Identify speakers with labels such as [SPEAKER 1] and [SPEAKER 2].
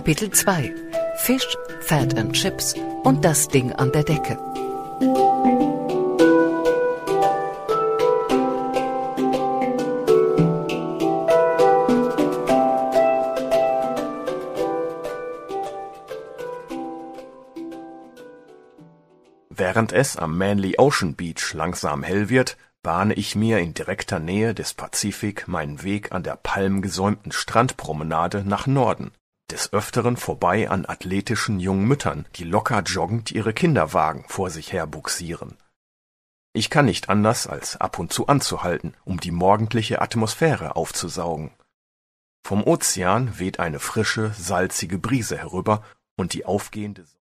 [SPEAKER 1] Kapitel 2: Fisch, Fat and Chips und das Ding an der Decke.
[SPEAKER 2] Während es am Manly Ocean Beach langsam hell wird, bahne ich mir in direkter Nähe des Pazifik meinen Weg an der palmgesäumten Strandpromenade nach Norden, des Öfteren vorbei an athletischen jungen Müttern, die locker joggend ihre Kinderwagen vor sich her bugsieren. Ich kann nicht anders, als ab und zu anzuhalten, um die morgendliche Atmosphäre aufzusaugen. Vom Ozean weht eine frische, salzige Brise herüber und die aufgehende